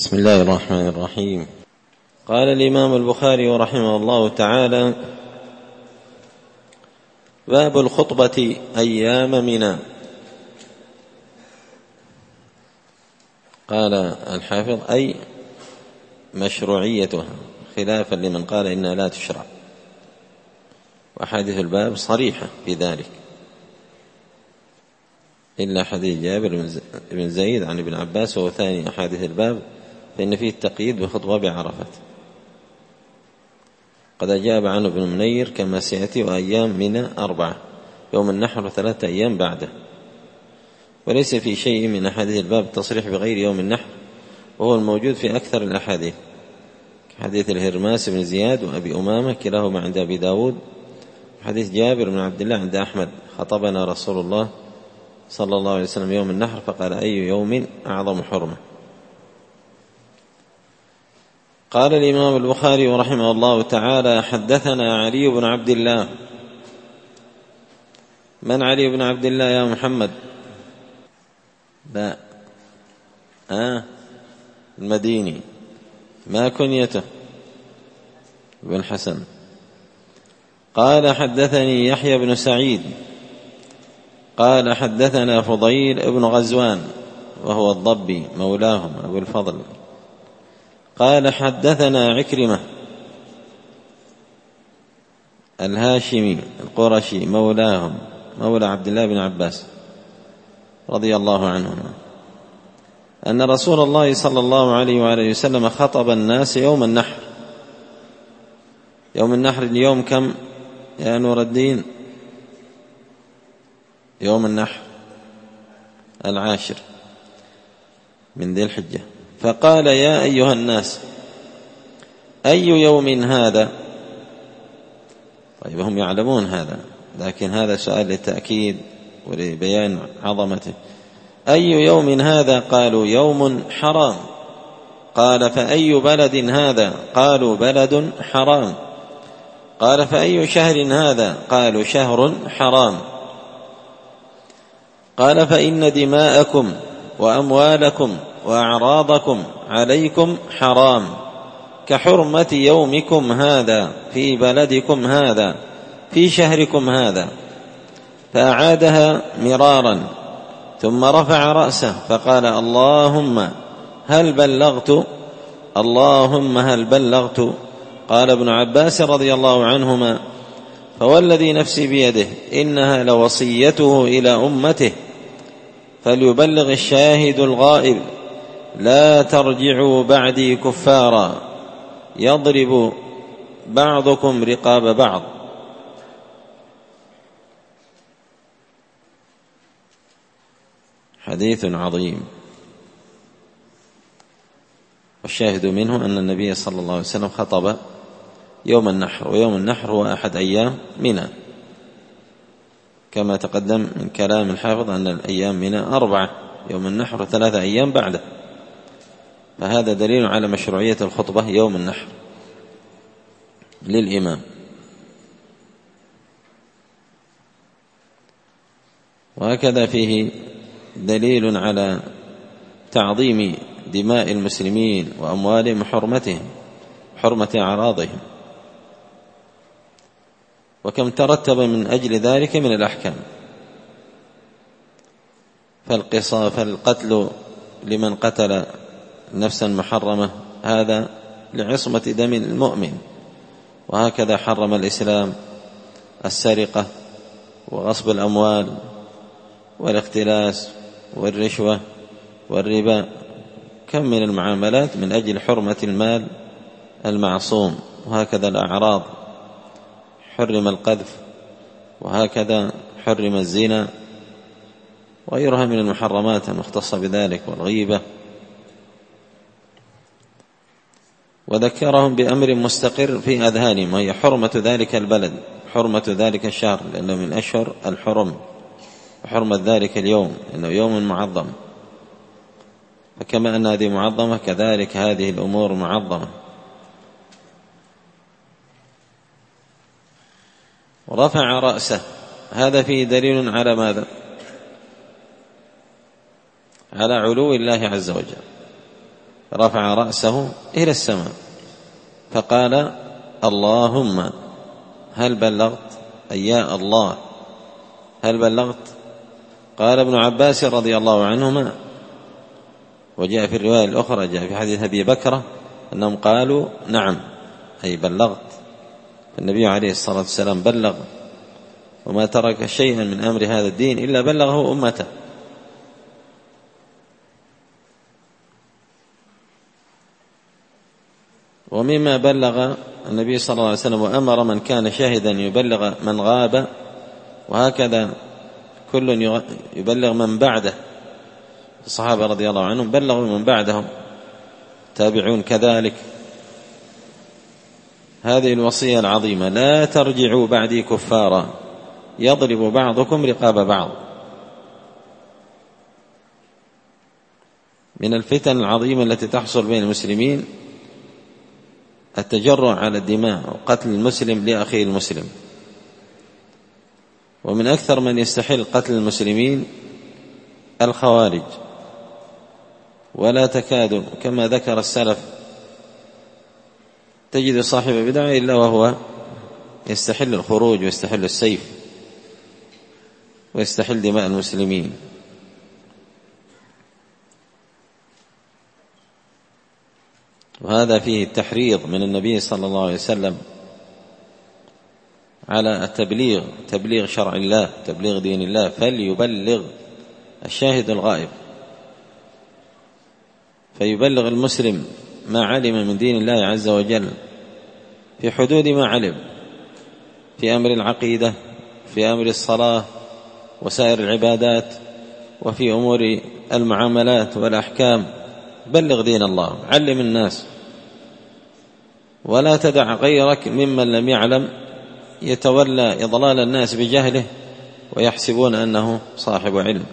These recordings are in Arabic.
بسم الله الرحمن الرحيم. قال الإمام البخاري رحمه الله تعالى: باب الخطبة أيام منى. قال الحافظ: أي مشروعيتها، خلافا لمن قال إنها لا تشرع، وأحاديث الباب صريحة في ذلك، إلا حديث جابر بن زيد عن ابن عباس وهو ثاني أحاديث الباب، فإن فيه التقييد بخطبة بعرفة، قد أجاب عنه ابن منير كما سيأتي: وأيام منى 4، يوم النحر 3 أيام بعده. وليس في شيء من أحاديث الباب تصريح بغير يوم النحر، وهو الموجود في أكثر الأحاديث، حديث الهرماس بن زياد وأبي أمامة كلاهما عند أبي داود، حديث جابر بن عبد الله عند أحمد: خطبنا رسول الله صلى الله عليه وسلم يوم النحر فقال: أي يوم أعظم حرمة. قال الإمام البخاري رحمه الله تعالى: حدثنا علي بن عبد الله. من علي بن عبد الله يا محمد؟ لا، المديني. ما كنيته؟ بن حسن. قال: حدثني يحيى بن سعيد قال: حدثنا فضيل بن غزوان وهو الضبي مولاهم أبو الفضل. قال: حدثنا عكرمة الهاشمي القرشي مولاهم مولى عبد الله بن عباس رضي الله عنهما أن رسول الله صلى الله عليه وآله وسلم خطب الناس يوم النحر. يوم النحر اليوم كم يا نور الدين؟ يوم النحر 10 من ذي الحجة. فقال: يا أيها الناس، أي يوم هذا؟ طيب، هم يعلمون هذا، لكن هذا سؤال للتأكيد ولبيان عظمته. أي يوم هذا؟ قالوا: يوم حرام. قال: فأي بلد هذا؟ قالوا: بلد حرام. قال: فأي شهر هذا؟ قالوا: شهر حرام. قال: فإن دماءكم وأموالكم وأعراضكم عليكم حرام كحرمة يومكم هذا في بلدكم هذا في شهركم هذا. فأعادها مرارا، ثم رفع رأسه فقال: اللهم هل بلغت؟ اللهم هل بلغت؟ قال ابن عباس رضي الله عنهما: فوالذي نفسي بيده إنها لوصيته إلى أمته، فليبلغ الشاهد الغائب، لا ترجعوا بعدي كفارا يضرب بعضكم رقاب بعض. حديث عظيم، والشاهد منه أن النبي صلى الله عليه وسلم خطب يوم النحر، ويوم النحر هو أحد أيام منى، كما تقدم من كلام الحافظ أن الأيام منى 4، يوم النحر 3 أيام بعده، فهذا دليل على مشروعية الخطبة يوم النحر للإمام. وهكذا فيه دليل على تعظيم دماء المسلمين وأموالهم وحرمتهم، حرمة أعراضهم، وكم ترتب من أجل ذلك من الأحكام. فالقتل لمن قتل نفسا محرمة هذا لعصمة دم المؤمن، وهكذا حرم الإسلام السرقة وغصب الأموال والاختلاس والرشوة والربا، كم من المعاملات من أجل حرمة المال المعصوم. وهكذا الأعراض، حرم القذف، وهكذا حرم الزنا وغيرها من المحرمات المختصة بذلك، والغيبة. وذكرهم بأمر مستقر في أذهانهم، وهي حرمة ذلك البلد، حرمة ذلك الشهر لأنه من أشهر الحرم، وحرمة ذلك اليوم لأنه يوم معظم. فكما أن هذه معظمة كذلك هذه الأمور معظمة. ورفع رأسه، هذا فيه دليل على ماذا؟ على علو الله عز وجل، رفع رأسه إلى السماء فقال اللهم هل بلغت؟ أي يا الله هل بلغت؟ قال ابن عباس رضي الله عنهما، وجاء في الرواية الأخرى جاء في حديث أبي بكرة أنهم قالوا نعم أي بلغت. النبي عليه الصلاة والسلام بلغ، وما ترك شيئا من أمر هذا الدين إلا بلغه أمته. ومما بلغ النبي صلى الله عليه وسلم وأمر من كان شاهدا يبلغ من غاب، وهكذا كل يبلغ من بعده. الصحابة رضي الله عنهم بلغوا من بعدهم، تابعون كذلك. هذه الوصية العظيمة: لا ترجعوا بعدي كفارا يضرب بعضكم رقاب بعض. من الفتن العظيمة التي تحصل بين المسلمين التجرع على الدماء وقتل المسلم لأخيه المسلم. ومن أكثر من يستحل قتل المسلمين الخوارج، ولا تكاد كما ذكر السلف تجد صاحب بدعة إلا وهو يستحل الخروج ويستحل السيف ويستحل دماء المسلمين. وهذا فيه التحريض من النبي صلى الله عليه وسلم على التبليغ، تبليغ شرع الله، تبليغ دين الله. فليبلغ الشاهد الغائب، فيبلغ المسلم ما علم من دين الله عز وجل في حدود ما علم، في أمر العقيدة، في أمر الصلاة وسائر العبادات، وفي أمور المعاملات والأحكام. بلغ دين الله، علم الناس، ولا تدع غيرك ممن لم يعلم يتولى إضلال الناس بجهله ويحسبون أنه صاحب علم.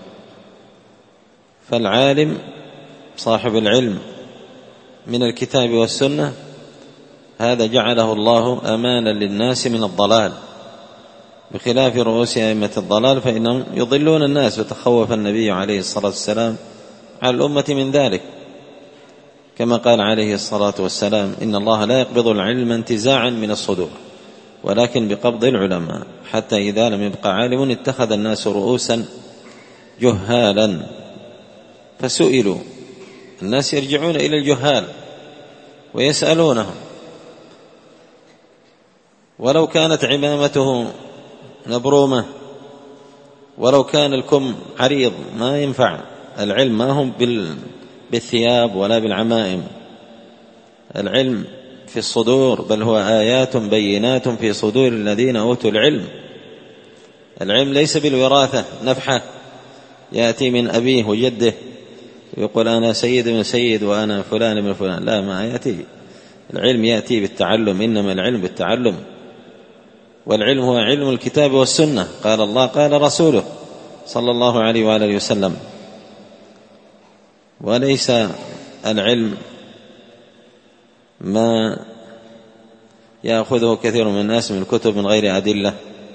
فالعالم صاحب العلم من الكتاب والسنة هذا جعله الله أمانا للناس من الضلال، بخلاف رؤوس أئمة الضلال فإنهم يضلون الناس. وتخوف النبي عليه الصلاة والسلام على الأمة من ذلك، كما قال عليه الصلاة والسلام: إن الله لا يقبض العلم انتزاعا من الصدور ولكن بقبض العلماء، حتى إذا لم يبق عالم اتخذ الناس رؤوسا جهالا فسئلوا. الناس يرجعون إلى الجهال ويسألونهم، ولو كانت عمامته نبرومة، ولو كان الكم عريض، ما ينفع. العلم ما هم بالثياب ولا بالعمائم، العلم في الصدور، بل هو آيات بينات في صدور الذين أوتوا العلم. العلم ليس بالوراثة، نفحة يأتي من أبيه وجده ويقول أنا سيد من سيد وأنا فلان من فلان، لا، ما يأتي. العلم يأتي بالتعلم، إنما العلم بالتعلم، والعلم هو علم الكتاب والسنة، قال الله قال رسوله صلى الله عليه وآله وسلم. وليس العلم ما يأخذه كثير من الناس من الكتب من غير أدلة،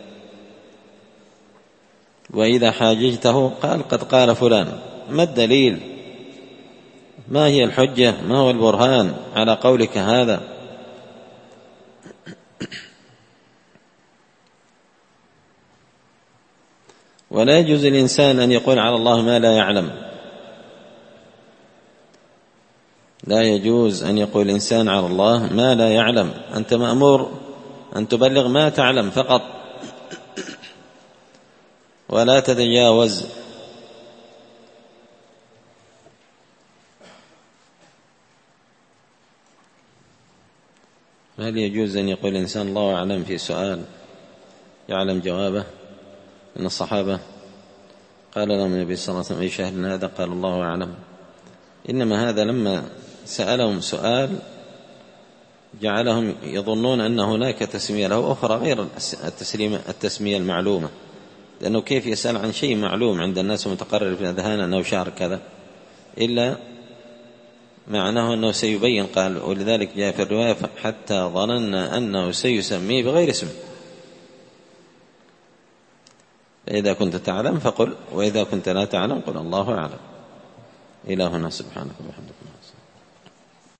وإذا حاججته قال قد قال فلان. ما الدليل؟ ما هي الحجة؟ ما هو البرهان على قولك هذا؟ ولا يجوز الإنسان أن يقول على الله ما لا يعلم. لا يجوز أن يقول الإنسان على الله ما لا يعلم. أنت مأمور أن تبلغ ما تعلم فقط، ولا تتجاوز. هل يجوز أن يقول الإنسان الله أعلم في سؤال يعلم جوابه؟ إن الصحابة قال لهم النبي صلى الله عليه وسلم: أي شهر هذا؟ قال الله أعلم. إنما هذا لما سألهم سؤال جعلهم يظنون أن هناك تسمية له أخرى غير التسمية المعلومة، لأنه كيف يسأل عن شيء معلوم عند الناس متقرر في الأذهان أنه شهر كذا، إلا معناه أنه سيبين. قال: ولذلك جاء في الرواية: حتى ظننا أنه سيسميه بغير اسمه. فإذا كنت تعلم فقل، وإذا كنت لا تعلم قل الله أعلم. إلهنا سبحانه وتعالى.